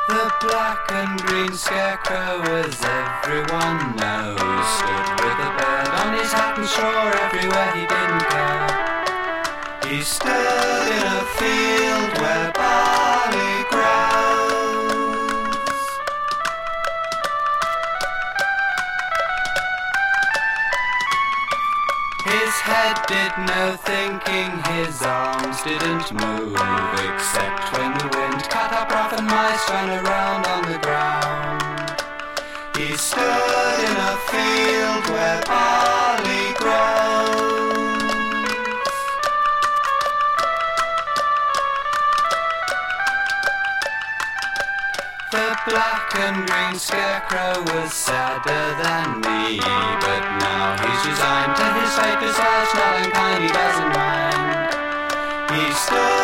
The black and green scarecrow, as everyone knows, stood with a bird on his hat and swore everywhere he didn't care. He stood in a field where barley grows. His head did no thinking, his arms didn't move, except when the wind cut up rough and mice ran around on the ground. He stood in a field where barley grows. The black and green scarecrow was sadder than me, but now he's resigned to his fate, besides not unkind, he doesn't mind. He stood